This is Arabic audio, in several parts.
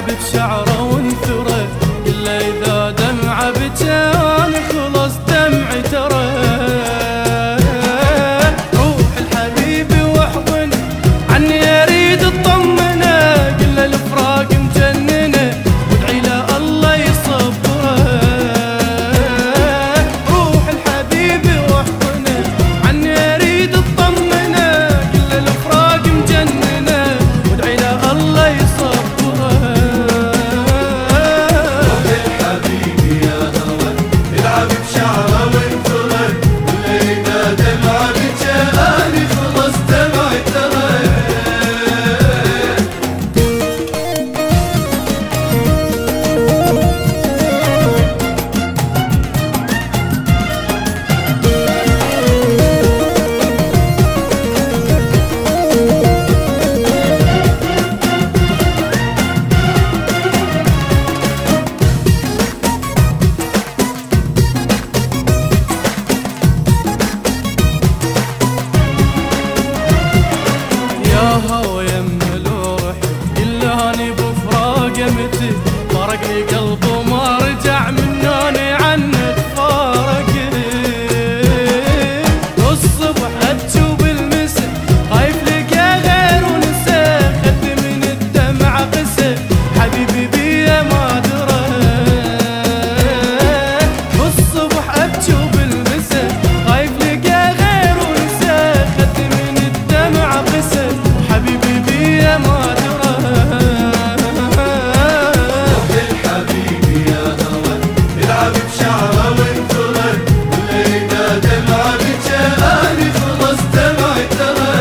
بشعره وانثره، إلا إذا دمعة بجان خلص دمعي ترى. روح الحبيب واحضنه عني أريد اطمنه، قل له الفراق مجننه وادعي له الله يصبره. روح الحبيب واحضنه عني أريد اطمنه، قل له الفراق مجننه وادعي له الله يصبره. روح الحبيب يا هوى العب بشعره وانثره، إلا إذا دمعة بجاني خلص دمعي ترى. هوى يمه لو رحت قل له اني بفراقه متى، فارقني قلبه ما رجع منوني عنك فارق. والصبح اتشوف المسا خايف لقى غير ونسى، خد من الدمع قسى حبيبي بيه ما درى. والصبح اتشوف المسا خايف لقى غير ونسى، خد من الدمع قسى حبيبي بيه ما درى. روح الحبيب يا هوى العب بشعره وانثره، إلا إذا دمعة بجاني خلص دمعي ترى.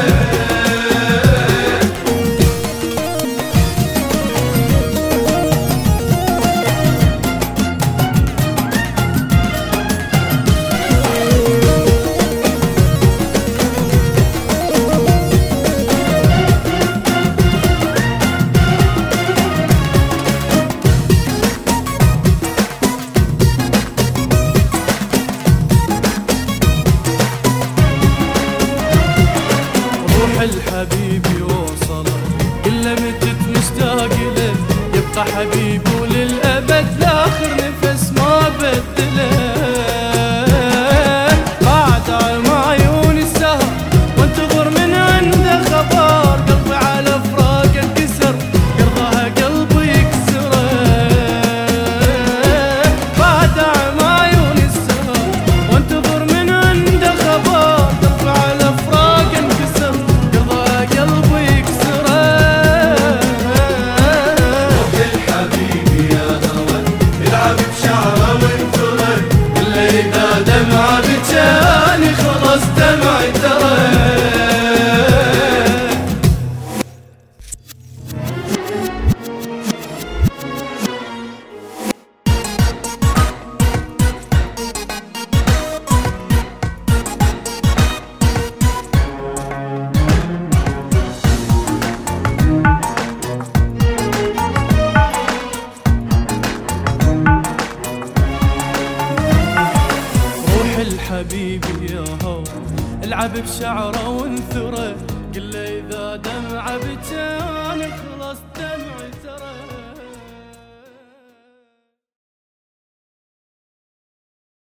روح الحبيب يوصله قل له متت مشتاق له، يبقى حبيبي وللأبد لآخر نفس ما بدله. قاعد على عيون السهر وانتظر من عنده خبر، قلبي على فراق انكسر قرضها قلبي يكسره. قاعد على عيون السهر وانتظر من عنده خبر، قلبي على فراق انكسر قرضها قلبي يكسره. روح الحبيب يا هوى العب بشعره وانثره، إلا إذا دمعة بجاني خلص دمعي ترى. الحبيب يا هو العب بشعره وانثره، قل له إذا دمعة بجاني خلص دمعي